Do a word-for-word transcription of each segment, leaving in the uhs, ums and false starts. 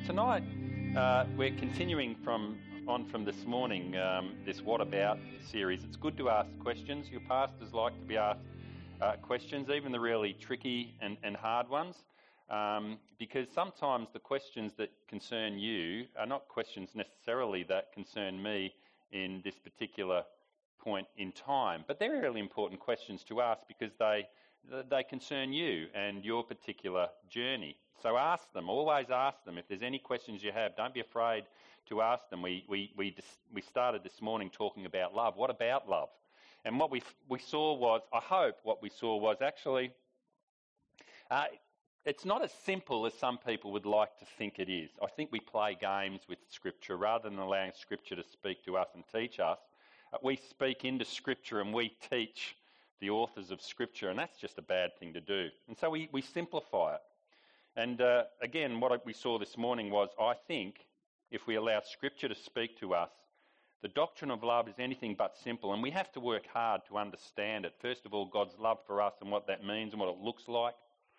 Tonight, uh, we're continuing from on from this morning, um, this What About series. It's good to ask questions. Your pastors like to be asked uh, questions, even the really tricky and, and hard ones, um, because sometimes the questions that concern you are not questions necessarily that concern me in this particular point in time, but they're really important questions to ask because they they concern you and your particular journey. So ask them, always ask them. If there's any questions you have, don't be afraid to ask them. We we we we started this morning talking about love. What about love? And what we we saw was, I hope what we saw was actually, uh, it's not as simple as some people would like to think it is. I think we play games with Scripture rather than allowing Scripture to speak to us and teach us. Uh, we speak into Scripture and we teach the authors of Scripture, and that's just a bad thing to do. And so we, we simplify it. And uh, again, what we saw this morning was, I think, if we allow Scripture to speak to us, the doctrine of love is anything but simple, and we have to work hard to understand it. First of all, God's love for us and what that means and what it looks like,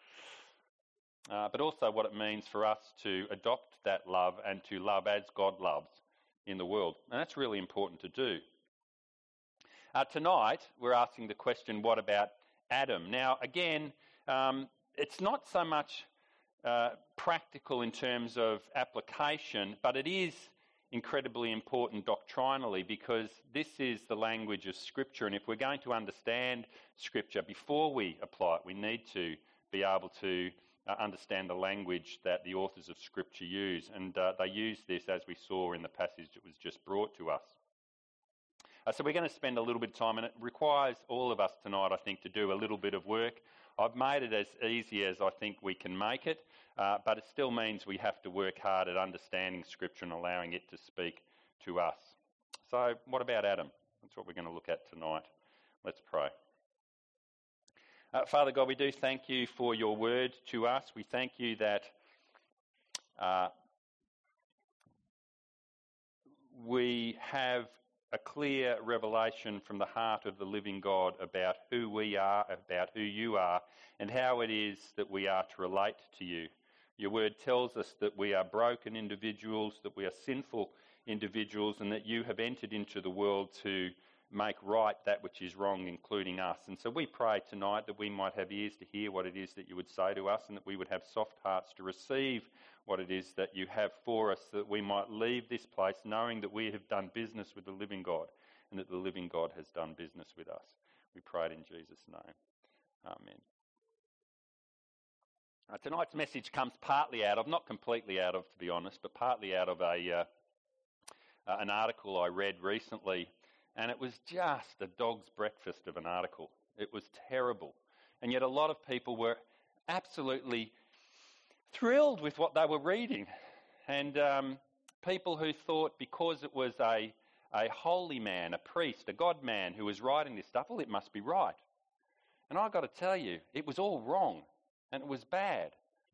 uh, but also what it means for us to adopt that love and to love as God loves in the world. And that's really important to do. Uh, tonight, we're asking the question, what about Adam? Now, again, um, it's not so much uh, practical in terms of application, but it is incredibly important doctrinally because this is the language of Scripture, and if we're going to understand Scripture before we apply it, we need to be able to uh, understand the language that the authors of Scripture use, and uh, they use this as we saw in the passage that was just brought to us. Uh, so we're going to spend a little bit of time, and it requires all of us tonight, I think, to do a little bit of work. I've made it as easy as I think we can make it, uh, but it still means we have to work hard at understanding Scripture and allowing it to speak to us. So what about Adam? That's what we're going to look at tonight. Let's pray. Uh, Father God, we do thank you for your word to us. We thank you that uh, we have a clear revelation from the heart of the living God about who we are, about who you are, and how it is that we are to relate to you. Your word tells us that we are broken individuals, that we are sinful individuals, and that you have entered into the world to make right that which is wrong, including us. And so we pray tonight that we might have ears to hear what it is that you would say to us, and that we would have soft hearts to receive what it is that you have for us, that we might leave this place knowing that we have done business with the living God and that the living God has done business with us. We pray it in Jesus' name. Amen. Uh, tonight's message comes partly out of, not completely out of, to be honest, but partly out of a uh, uh, an article I read recently, and it was just a dog's breakfast of an article. It was terrible. And yet a lot of people were absolutely thrilled with what they were reading. And um, people who thought because it was a, a holy man, a priest, a God man who was writing this stuff, well, it must be right. And I've got to tell you, it was all wrong and it was bad.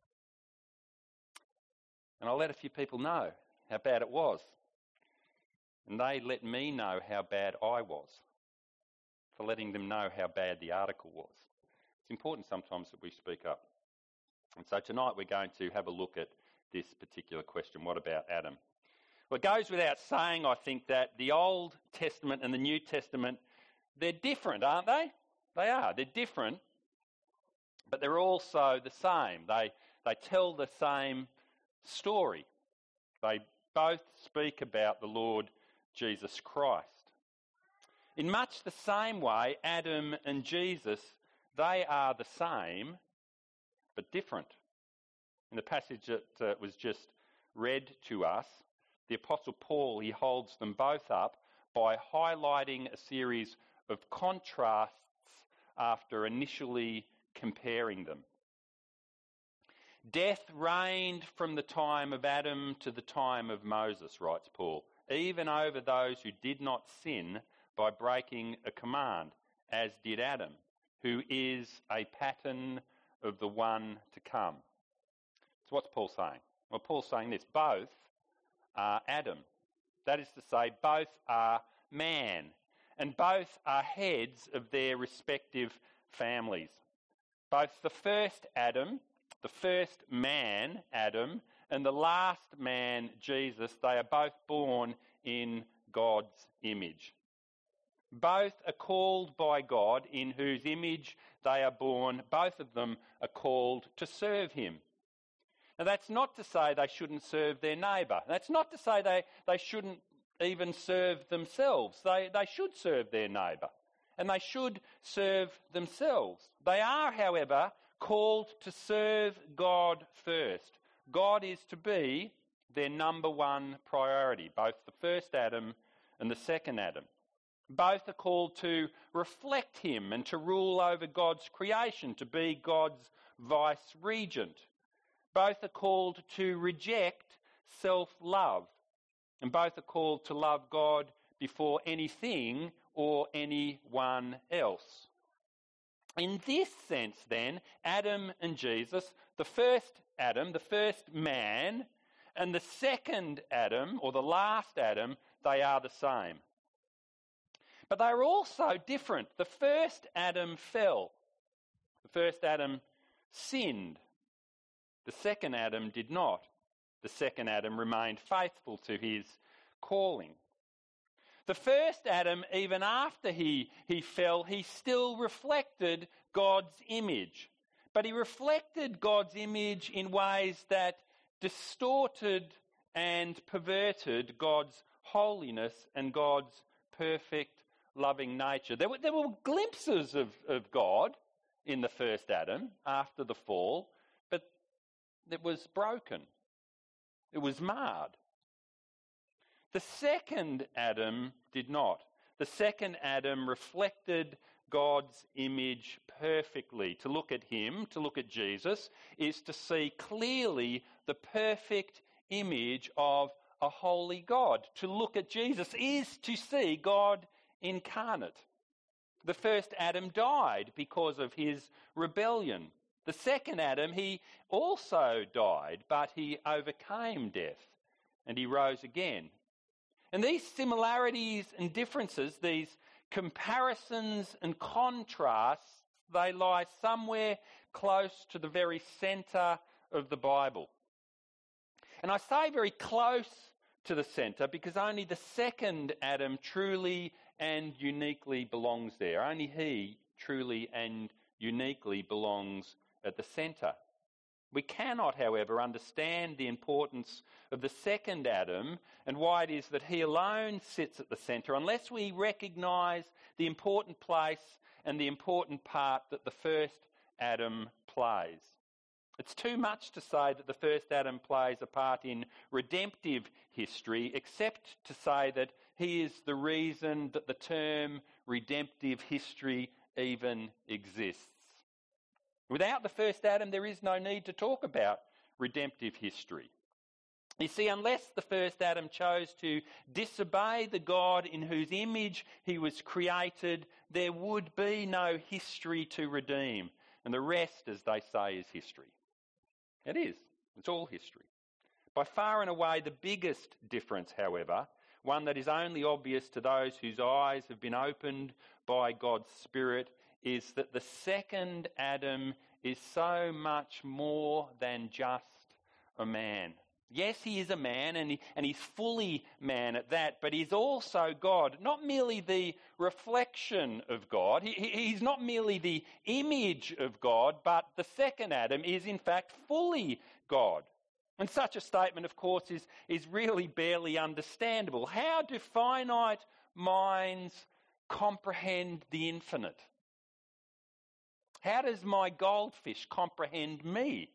And I let a few people know how bad it was. And they let me know how bad I was for letting them know how bad the article was. It's important sometimes that we speak up. And so tonight we're going to have a look at this particular question, what about Adam? Well, it goes without saying, I think, that the Old Testament and the New Testament, they're different, aren't they? They are. They're different, but they're also the same. They, they tell the same story. They both speak about the Lord Jesus Christ. In much the same way, Adam and Jesus, they are the same, but different. In the passage that uh, was just read to us, the Apostle Paul, he holds them both up by highlighting a series of contrasts after initially comparing them. Death reigned from the time of Adam to the time of Moses, writes Paul, even over those who did not sin by breaking a command, as did Adam, who is a pattern of the one to come. So what's Paul saying? Well, Paul's saying this, both are Adam. That is to say, both are man, and both are heads of their respective families. Both the first Adam, the first man, Adam, and the last man, Jesus, they are both born in God's image. Both are called by God, in whose image they are born. Both of them are called to serve him. Now, that's not to say they shouldn't serve their neighbour. That's not to say they, they shouldn't even serve themselves. They, they should serve their neighbour, and they should serve themselves. They are, however, called to serve God first. God is to be their number one priority, both the first Adam and the second Adam. Both are called to reflect him and to rule over God's creation, to be God's vice-regent. Both are called to reject self-love, and both are called to love God before anything or anyone else. In this sense, then, Adam and Jesus, the first Adam, the first man, and the second Adam, or the last Adam, they are the same. But they are also different. The first Adam fell. The first Adam sinned. The second Adam did not. The second Adam remained faithful to his calling. The first Adam, even after he, he fell, he still reflected God's image. But he reflected God's image in ways that distorted and perverted God's holiness and God's perfect loving nature. There were, there were glimpses of, of God in the first Adam after the fall, but it was broken. It was marred. The second Adam did not. The second Adam reflected God's image perfectly. To look at him, to look at Jesus, is to see clearly the perfect image of a holy God. To look at Jesus is to see God incarnate. The first Adam died because of his rebellion. The second Adam, he also died, but he overcame death and he rose again. And these similarities and differences, these comparisons and contrasts, they lie somewhere close to the very centre of the Bible. And I say very close to the centre because only the second Adam truly and uniquely belongs there. Only he truly and uniquely belongs at the centre. We cannot, however, understand the importance of the second Adam and why it is that he alone sits at the centre unless we recognise the important place and the important part that the first Adam plays. It's too much to say that the first Adam plays a part in redemptive history, except to say that he is the reason that the term redemptive history even exists. Without the first Adam, there is no need to talk about redemptive history. You see, unless the first Adam chose to disobey the God in whose image he was created, there would be no history to redeem. And the rest, as they say, is history. It is. It's all history. By far and away the biggest difference, however, one that is only obvious to those whose eyes have been opened by God's Spirit, is that the second Adam is so much more than just a man. Yes, he is a man, and, he, and he's fully man at that, but he's also God, not merely the reflection of God. He, he's not merely the image of God, but the second Adam is in fact fully God. And such a statement, of course, is, is really barely understandable. How do finite minds comprehend the infinite? How does my goldfish comprehend me?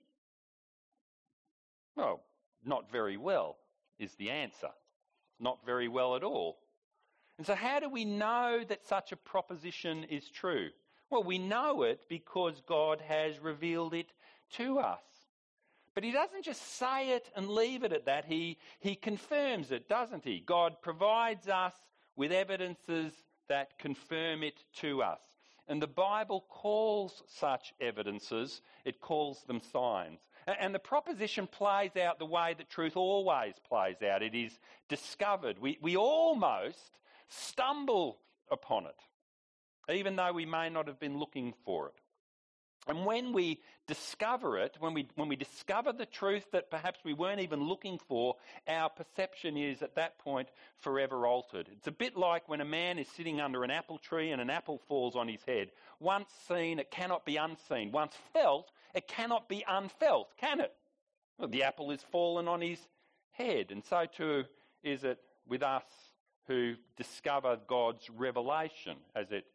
Well, not very well is the answer. Not very well at all. And so how do we know that such a proposition is true? Well, we know it because God has revealed it to us. But he doesn't just say it and leave it at that. He, he confirms it, doesn't he? God provides us with evidences that confirm it to us. And the Bible calls such evidences, it calls them signs. And the proposition plays out the way that truth always plays out. It is discovered. We, we almost stumble upon it, even though we may not have been looking for it. And when we discover it, when we when we discover the truth that perhaps we weren't even looking for, our perception is at that point forever altered. It's a bit like when a man is sitting under an apple tree and an apple falls on his head. Once seen, it cannot be unseen. Once felt, it cannot be unfelt, can it? Well, the apple is fallen on his head. And so too is it with us who discover God's revelation as it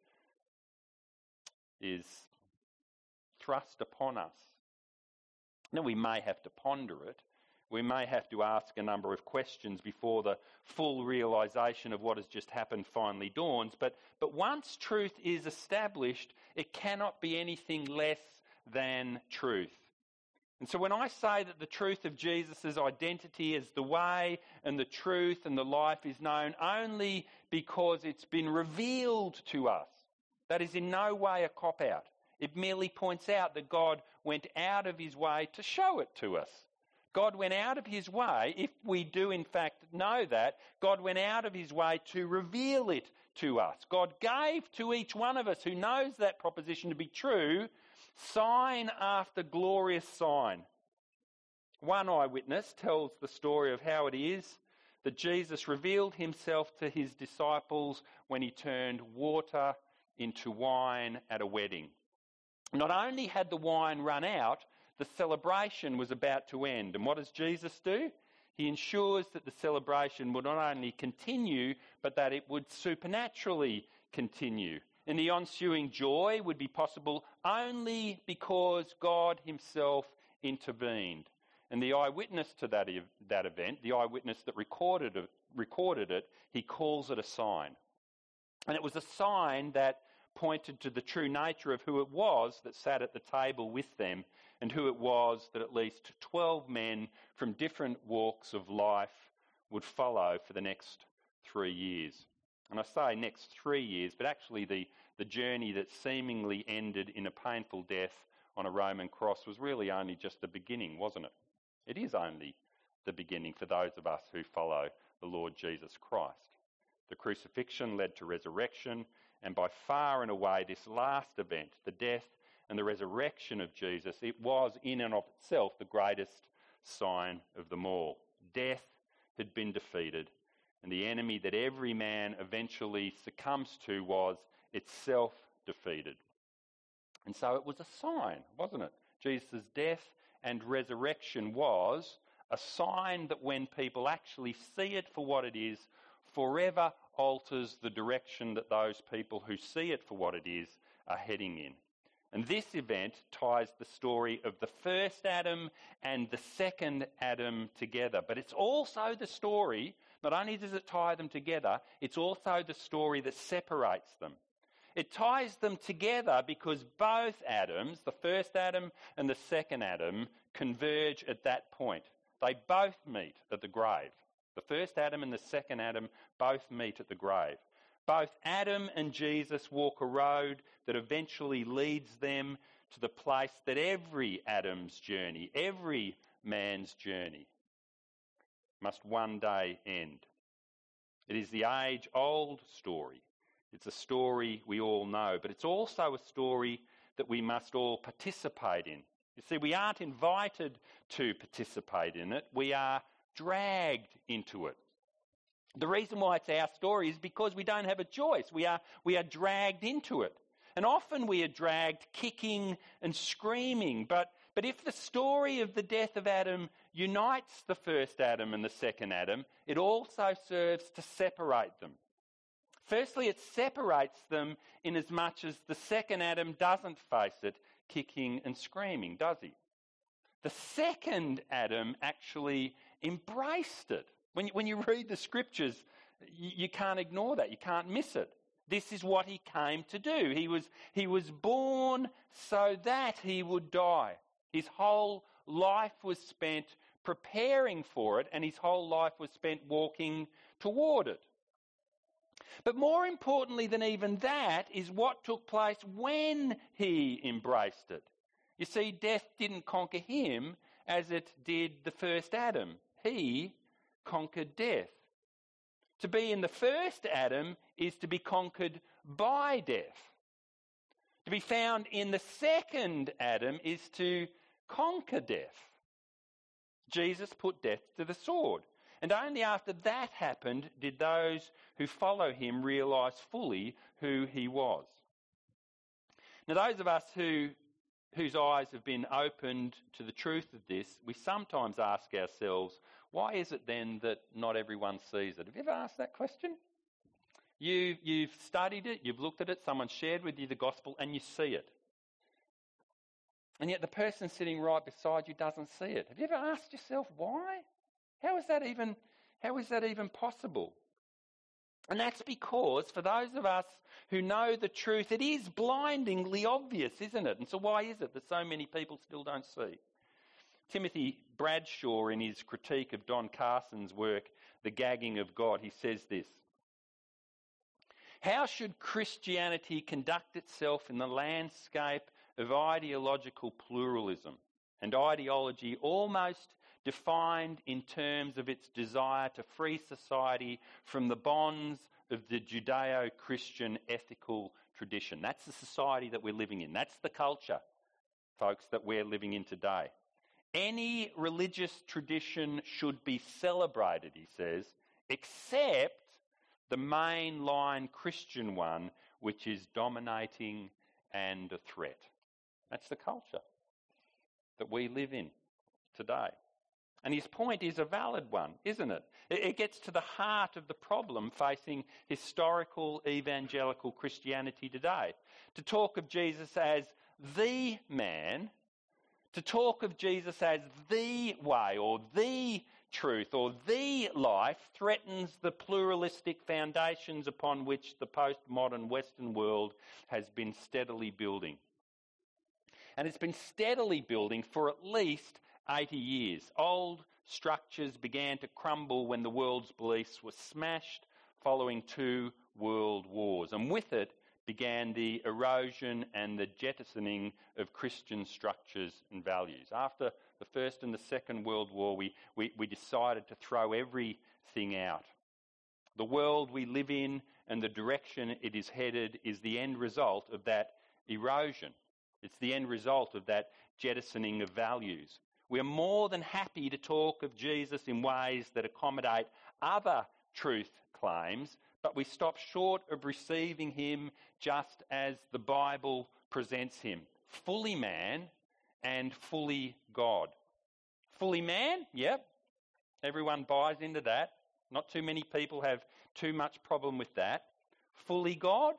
is thrust upon us. Now, we may have to ponder it. We may have to ask a number of questions before the full realisation of what has just happened finally dawns. But, but once truth is established, it cannot be anything less than truth. And so when I say that the truth of Jesus' identity as the way and the truth and the life is known only because it's been revealed to us, that is in no way a cop-out. It merely points out that God went out of his way to show it to us. God went out of his way, if we do in fact know that, God went out of his way to reveal it to us. God gave to each one of us who knows that proposition to be true, sign after glorious sign. One eyewitness tells the story of how it is that Jesus revealed himself to his disciples when he turned water into wine at a wedding. Not only had the wine run out, the celebration was about to end. And what does Jesus do? He ensures that the celebration would not only continue, but that it would supernaturally continue. And the ensuing joy would be possible only because God himself intervened. And the eyewitness to that, ev- that event, the eyewitness that recorded it, recorded it, he calls it a sign. And it was a sign that pointed to the true nature of who it was that sat at the table with them, and who it was that at least twelve men from different walks of life would follow for the next three years. And I say next three years, but actually the, the journey that seemingly ended in a painful death on a Roman cross was really only just the beginning, wasn't it? It is only the beginning for those of us who follow the Lord Jesus Christ. The crucifixion led to resurrection, and by far and away this last event, the death and the resurrection of Jesus, it was in and of itself the greatest sign of them all. Death had been defeated, and the enemy that every man eventually succumbs to was itself defeated. And so it was a sign, wasn't it? Jesus' death and resurrection was a sign that when people actually see it for what it is, forever alters the direction that those people who see it for what it is are heading in. And this event ties the story of the first Adam and the second Adam together. But it's also the story, not only does it tie them together, it's also the story that separates them. It ties them together because both Adams, the first Adam and the second Adam, converge at that point. They both meet at the grave. The first Adam and the second Adam both meet at the grave. Both Adam and Jesus walk a road that eventually leads them to the place that every Adam's journey, every man's journey, must one day end. It is the age-old story. It's a story we all know, but it's also a story that we must all participate in. You see, we aren't invited to participate in it. We are dragged into it. The reason why it's our story is because we don't have a choice. We are, we are dragged into it. And often we are dragged kicking and screaming. But, but if the story of the death of Adam unites the first Adam and the second Adam, it also serves to separate them. Firstly, it separates them in as much as the second Adam doesn't face it kicking and screaming, does he? The second Adam actually embraced it. When you, when you read the scriptures, you, you can't ignore that. You can't miss it. This is what he came to do. He was, he was born so that he would die. His whole life was spent preparing for it, and his whole life was spent walking toward it. But more importantly than even that is what took place when he embraced it. You see, death didn't conquer him as it did the first Adam. He conquered death. To be in the first Adam is to be conquered by death. To be found in the second Adam is to conquer death. Jesus put death to the sword. And only after that happened did those who follow him realise fully who he was. Now, those of us who, whose eyes have been opened to the truth of this, we sometimes ask ourselves, why is it then that not everyone sees it? Have you ever asked that question? You, you've studied it, you've looked at it, someone shared with you the gospel, and you see it. And yet the person sitting right beside you doesn't see it. Have you ever asked yourself why? How is that even, how is that even possible? And that's because for those of us who know the truth, it is blindingly obvious, isn't it? And so why is it that so many people still don't see? Timothy Bradshaw, in his critique of Don Carson's work, The Gagging of God, he says this: how should Christianity conduct itself in the landscape of ideological pluralism and ideology almost defined in terms of its desire to free society from the bonds of the Judeo-Christian ethical tradition? That's the society that we're living in. That's the culture, folks, that we're living in today. Any religious tradition should be celebrated, he says, except the mainline Christian one, which is dominating and a threat. That's the culture that we live in today. And his point is a valid one, isn't it? It gets to the heart of the problem facing historical evangelical Christianity today. To talk of Jesus as the man, to talk of Jesus as the way or the truth or the life threatens the pluralistic foundations upon which the postmodern Western world has been steadily building. And it's been steadily building for at least eighty years. Old structures began to crumble when the world's beliefs were smashed following two world wars. And with it began the erosion and the jettisoning of Christian structures and values. After the First and the Second World War, we, we, we decided to throw everything out. The world we live in and the direction it is headed is the end result of that erosion. It's the end result of that jettisoning of values. We're more than happy to talk of Jesus in ways that accommodate other truth claims, but we stop short of receiving him just as the Bible presents him. Fully man and fully God. Fully man? Yep. Everyone buys into that. Not too many people have too much problem with that. Fully God?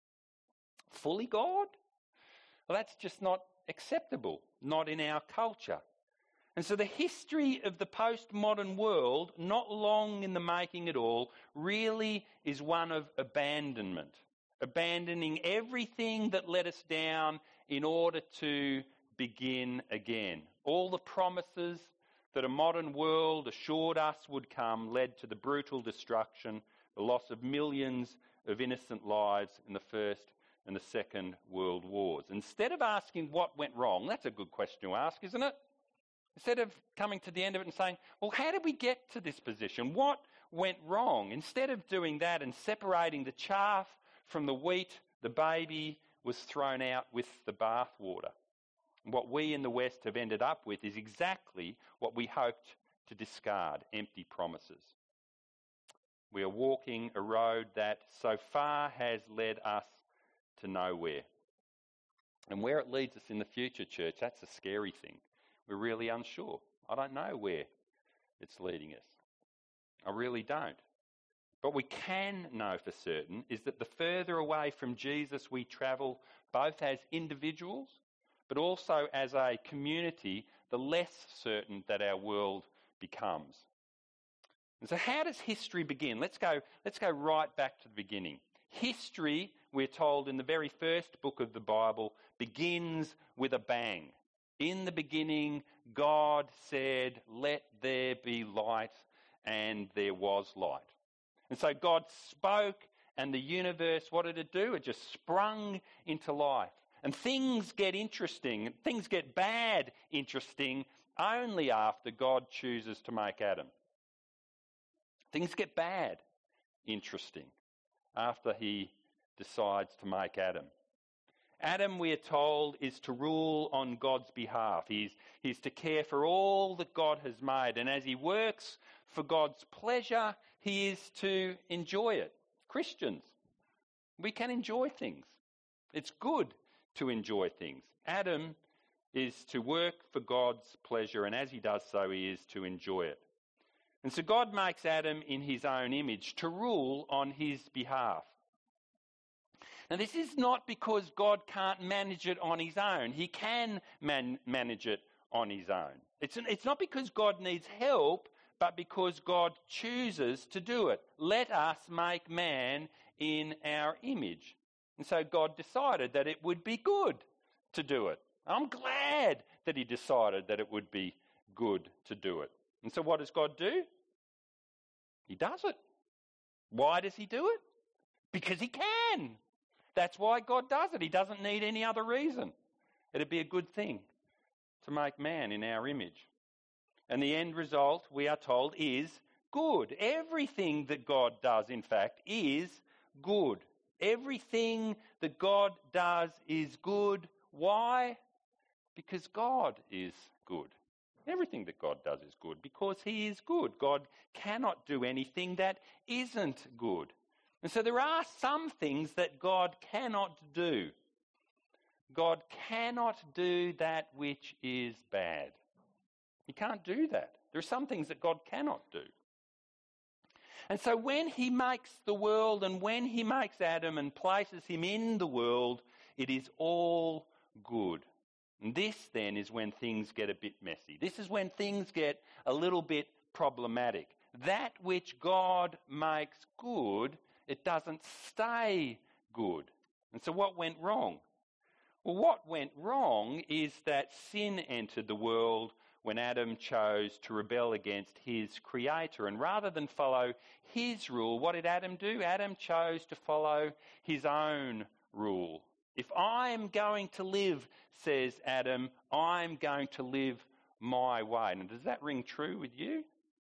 Fully God? Well, that's just not acceptable, not in our culture. And so the history of the postmodern world, not long in the making at all, really is one of abandonment. Abandoning everything that let us down in order to begin again. All the promises that a modern world assured us would come led to the brutal destruction, the loss of millions of innocent lives in the First and the Second World Wars. Instead of asking what went wrong, that's a good question to ask, isn't it? Instead of coming to the end of it and saying, well, how did we get to this position? What went wrong? Instead of doing that and separating the chaff from the wheat, the baby was thrown out with the bathwater. What we in the West have ended up with is exactly what we hoped to discard, empty promises. We are walking a road that so far has led us to nowhere. And where it leads us in the future, church, that's a scary thing. We're really unsure. I don't know where it's leading us. I really don't. But we can know for certain is that the further away from Jesus we travel, both as individuals, but also as a community, the less certain that our world becomes. And so how does history begin? Let's go, let's go right back to the beginning. History, we're told in the very first book of the Bible, begins with a bang. In the beginning, God said, "Let there be light," and there was light. And so God spoke, and the universe, what did it do? It just sprung into life. And things get interesting, things get bad interesting only after God chooses to make Adam. Things get bad interesting after he decides to make Adam. Adam, we are told, is to rule on God's behalf. He's, he's to care for all that God has made. And as he works for God's pleasure, he is to enjoy it. Christians, we can enjoy things. It's good to enjoy things. Adam is to work for God's pleasure, and as he does so, he is to enjoy it. And so God makes Adam in his own image to rule on his behalf. Now, this is not because God can't manage it on his own. He can man- manage it on his own. It's, it's not because God needs help, but because God chooses to do it. Let us make man in our image. And so God decided that it would be good to do it. I'm glad that he decided that it would be good to do it. And so what does God do? He does it. Why does he do it? Because he can. That's why God does it. He doesn't need any other reason. It'd be a good thing to make man in our image. And the end result, we are told, is good. Everything that God does, in fact, is good. Everything that God does is good. Why? Because God is good. Everything that God does is good because he is good. God cannot do anything that isn't good. And so there are some things that God cannot do. God cannot do that which is bad. He can't do that. There are some things that God cannot do. And so when he makes the world and when he makes Adam and places him in the world, it is all good. And this then is when things get a bit messy. This is when things get a little bit problematic. That which God makes good, it doesn't stay good. And so what went wrong? Well, what went wrong is that sin entered the world when Adam chose to rebel against his creator. And rather than follow his rule, what did Adam do? Adam chose to follow his own rule. If I'm going to live, says Adam, I'm going to live my way. Now, does that ring true with you?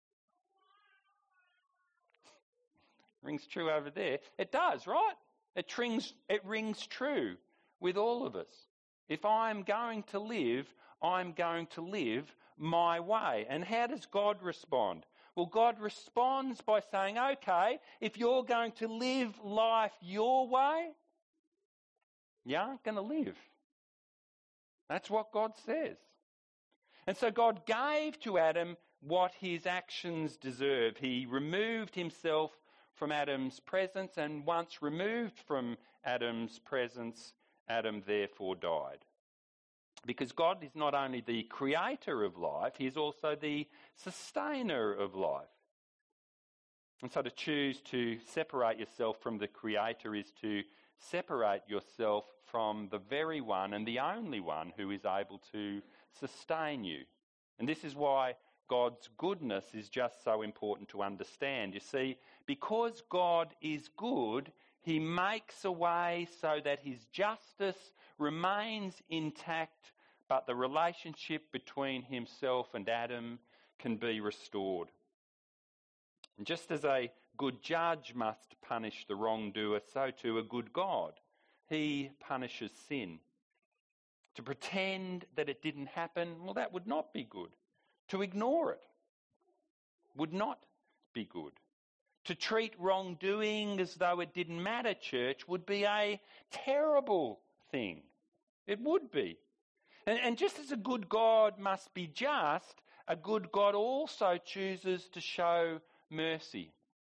Rings true over there. It does, right? It rings, it rings true with all of us. If I'm going to live, I'm going to live my way. And how does God respond? Well, God responds by saying, okay, if you're going to live life your way, you aren't going to live. That's what God says. And so God gave to Adam what his actions deserve. He removed himself from Adam's presence, and once removed from Adam's presence, Adam therefore died. Because God is not only the creator of life, he is also the sustainer of life. And so to choose to separate yourself from the creator is to separate yourself from the very one and the only one who is able to sustain you. And this is why God's goodness is just so important to understand. You see, because God is good, he makes a way so that his justice remains intact, but the relationship between himself and Adam can be restored. And just as a good judge must punish the wrongdoer, so too a good God, he punishes sin. To pretend that it didn't happen, well, that would not be good. To ignore it would not be good. To treat wrongdoing as though it didn't matter, church, would be a terrible thing. It would be. And, and just as a good God must be just, a good God also chooses to show mercy.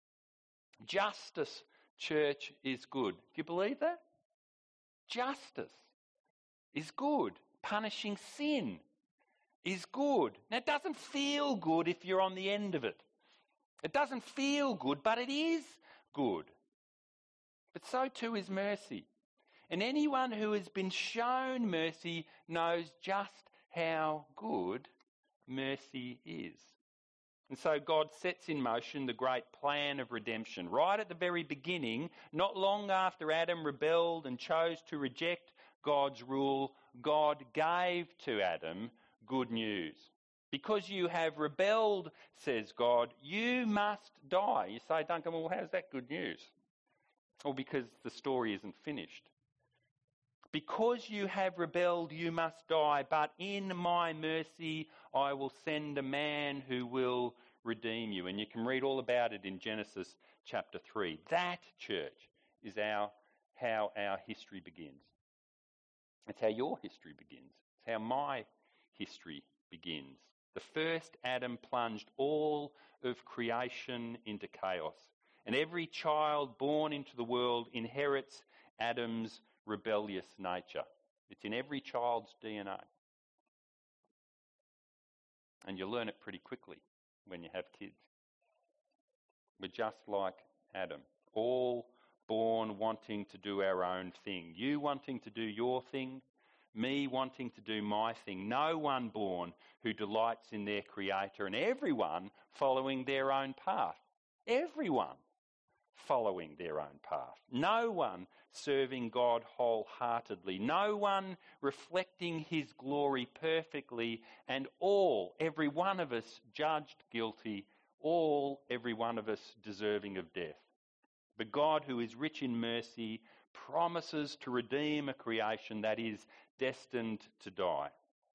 Justice, church, is good. Do you believe that? Justice is good. Punishing sin is good. Now, it doesn't feel good if you're on the end of it. It doesn't feel good, but it is good. But so too is mercy. And anyone who has been shown mercy knows just how good mercy is. And so God sets in motion the great plan of redemption. Right at the very beginning, not long after Adam rebelled and chose to reject God's rule, God gave to Adam good news. Because you have rebelled, says God, you must die. You say, Duncan, well, how's that good news? Well, because the story isn't finished. Because you have rebelled, you must die, but in my mercy I will send a man who will redeem you. And you can read all about it in Genesis chapter three. That, church, is our how our history begins. It's how your history begins. It's how my history begins. The first Adam plunged all of creation into chaos. And every child born into the world inherits Adam's rebellious nature. It's in every child's D N A. And you learn it pretty quickly when you have kids. We're just like Adam, all born wanting to do our own thing. You wanting to do your thing, me wanting to do my thing. No one born who delights in their Creator, and everyone following their own path. Everyone following their own path. No one serving God wholeheartedly. No one reflecting his glory perfectly, and all, every one of us judged guilty, all, every one of us deserving of death. But God, who is rich in mercy, promises to redeem a creation that is destined to die.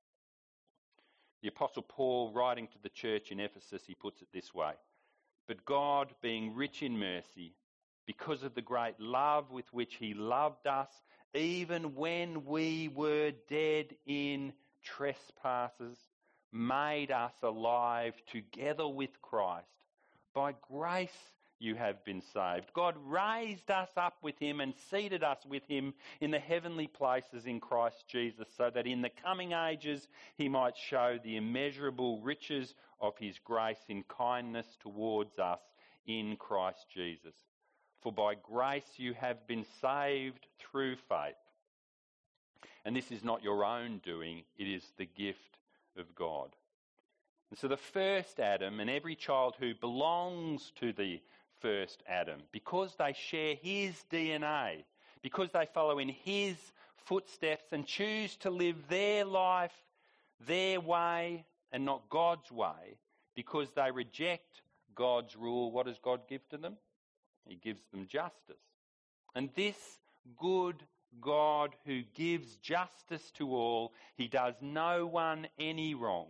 The Apostle Paul, writing to the church in Ephesus, he puts it this way: "But God, being rich in mercy, because of the great love with which he loved us, even when we were dead in trespasses, made us alive together with Christ. By grace you have been saved. God raised us up with him and seated us with him in the heavenly places in Christ Jesus, so that in the coming ages he might show the immeasurable riches of his grace in kindness towards us in Christ Jesus. For by grace you have been saved through faith. And this is not your own doing, it is the gift of God." And so the first Adam, and every child who belongs to the first Adam, because they share his D N A, because they follow in his footsteps and choose to live their life their way and not God's way, because they reject God's rule, what does God give to them? He gives them justice. And this good God who gives justice to all, he does no one any wrong.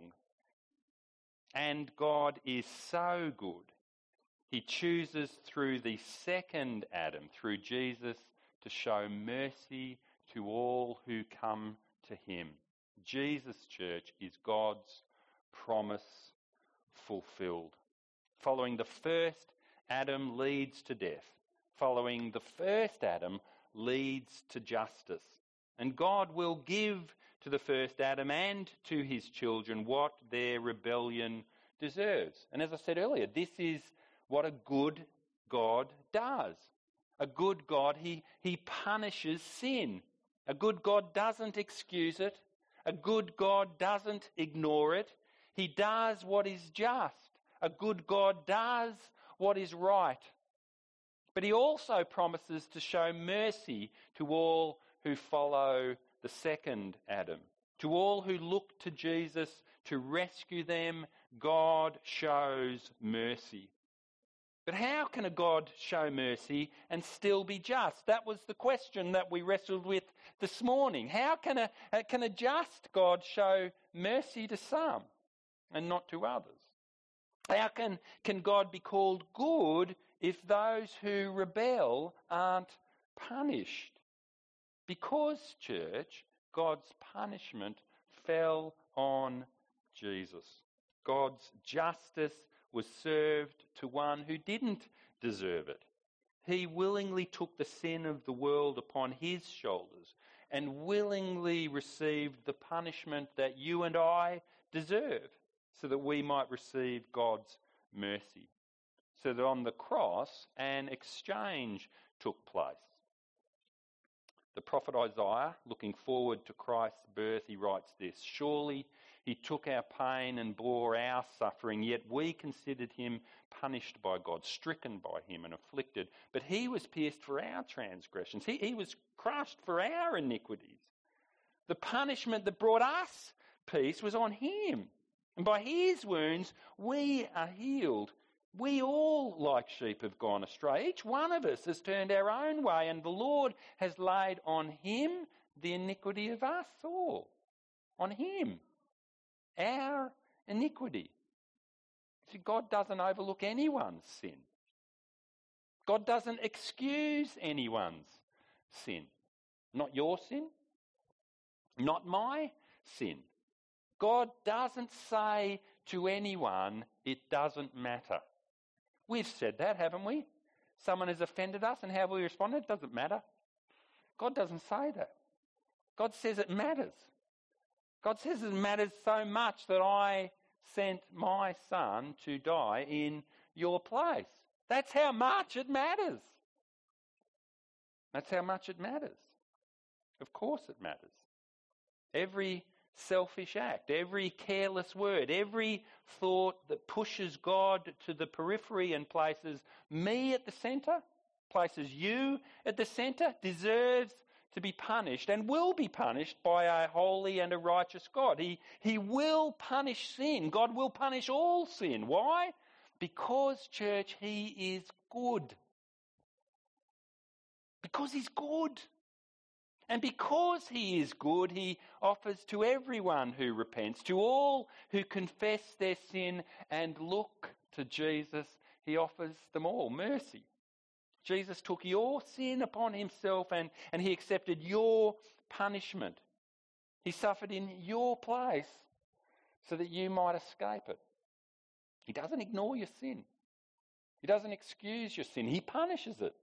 And God is so good, he chooses through the second Adam, through Jesus, to show mercy to all who come to him. Jesus, church, is God's promise fulfilled. Following the first Adam leads to death. Following the first Adam leads to justice. And God will give to the first Adam and to his children what their rebellion deserves. And as I said earlier, this is what a good God does. A good God, he, he punishes sin. A good God doesn't excuse it. A good God doesn't ignore it. He does what is just. A good God does what is right. But he also promises to show mercy to all who follow the second Adam. To all who look to Jesus to rescue them, God shows mercy. But how can a God show mercy and still be just? That was the question that we wrestled with this morning. How can a, can a just God show mercy to some and not to others? How can, can God be called good if those who rebel aren't punished? Because, church, God's punishment fell on Jesus. God's justice was served to one who didn't deserve it. He willingly took the sin of the world upon his shoulders and willingly received the punishment that you and I deserve, so that we might receive God's mercy. So that on the cross, an exchange took place. The prophet Isaiah, looking forward to Christ's birth, he writes this: "Surely he took our pain and bore our suffering, yet we considered him punished by God, stricken by him and afflicted. But he was pierced for our transgressions. He, he was crushed for our iniquities. The punishment that brought us peace was on him. And by his wounds we are healed. We all, like sheep, have gone astray. Each one of us has turned our own way, and the Lord has laid on him the iniquity of us all on him. Our iniquity. See, God doesn't overlook anyone's sin. God doesn't excuse anyone's sin. Not your sin, not my sin. God doesn't say to anyone, it doesn't matter. We've said that, haven't we? Someone has offended us, and how have we responded? It doesn't matter. God doesn't say that. God says it matters. God says it matters so much that I sent my son to die in your place. That's how much it matters. That's how much it matters. Of course it matters. Every selfish act, every careless word, every thought that pushes God to the periphery and places me at the centre, places you at the centre, deserves to be punished and will be punished by a holy and a righteous God. He, he will punish sin. God will punish all sin. Why? Because, church, he is good. Because he's good. And because he is good, he offers to everyone who repents, to all who confess their sin and look to Jesus, he offers them all mercy. Jesus took your sin upon himself and, and he accepted your punishment. He suffered in your place so that you might escape it. He doesn't ignore your sin. He doesn't excuse your sin. He punishes it.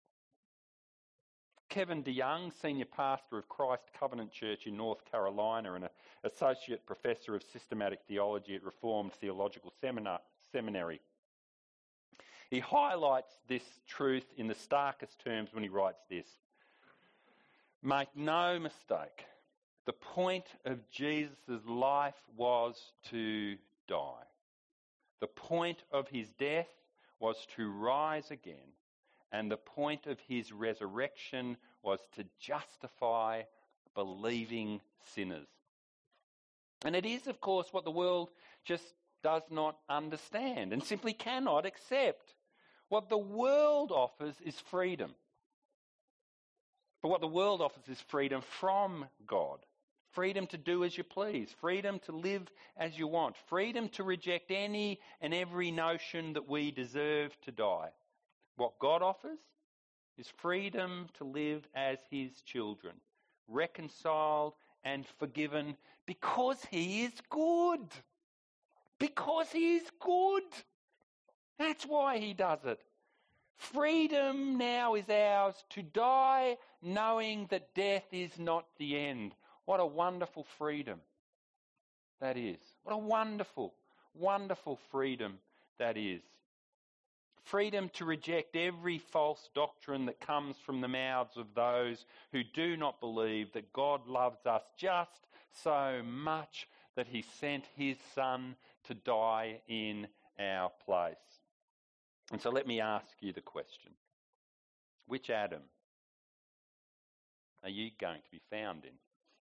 Kevin DeYoung, Senior Pastor of Christ Covenant Church in North Carolina and an Associate Professor of Systematic Theology at Reformed Theological Seminary, he highlights this truth in the starkest terms when he writes this. Make no mistake, the point of Jesus' life was to die. The point of his death was to rise again. And the point of his resurrection was to justify believing sinners. And it is, of course, what the world just does not understand and simply cannot accept. What the world offers is freedom. But what the world offers is freedom from God. Freedom to do as you please. Freedom to live as you want. Freedom to reject any and every notion that we deserve to die. What God offers is freedom to live as his children, reconciled and forgiven because he is good. Because he is good. That's why he does it. Freedom now is ours to die knowing that death is not the end. What a wonderful freedom that is. What a wonderful, wonderful freedom that is. Freedom to reject every false doctrine that comes from the mouths of those who do not believe that God loves us just so much that he sent his son to die in our place. And so let me ask you the question. Which Adam are you going to be found in?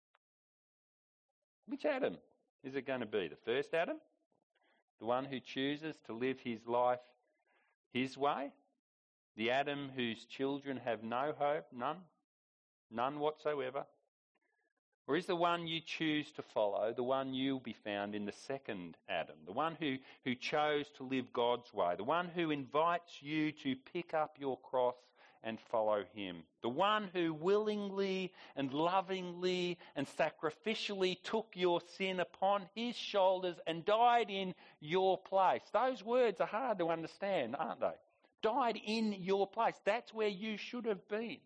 Which Adam is it going to be? The first Adam? The one who chooses to live his life his way? The Adam whose children have no hope? None? None whatsoever? Or is the one you choose to follow the one you'll be found in the second Adam? The one who, who chose to live God's way? The one who invites you to pick up your cross and follow him? The one who willingly and lovingly and sacrificially took your sin upon his shoulders and died in your place? Those words are hard to understand, aren't they? Died in your place. That's where you should have been.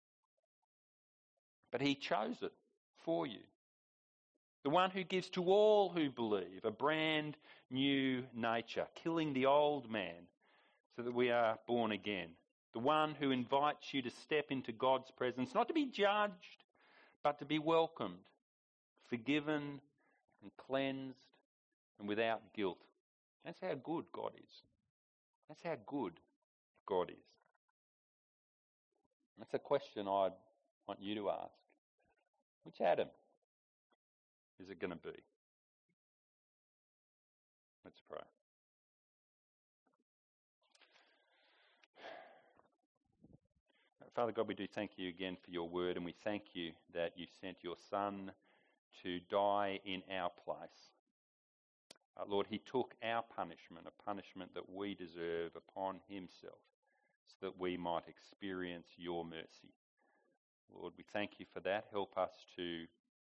But he chose it for you. The one who gives to all who believe a brand new nature, killing the old man so that we are born again. The one who invites you to step into God's presence, not to be judged, but to be welcomed, forgiven and cleansed and without guilt. That's how good God is. That's how good God is. That's a question I'd want you to ask. Which Adam is it going to be? Let's pray. Father God, we do thank you again for your word, and we thank you that you sent your Son to die in our place. Uh, Lord, he took our punishment, a punishment that we deserve, upon himself, so that we might experience your mercy. Lord, we thank you for that. Help us to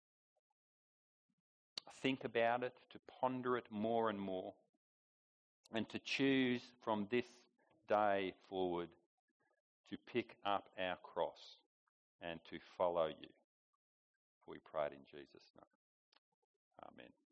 think about it, to ponder it more and more, and to choose from this day forward to pick up our cross and to follow you. For we pray it in Jesus' name. Amen.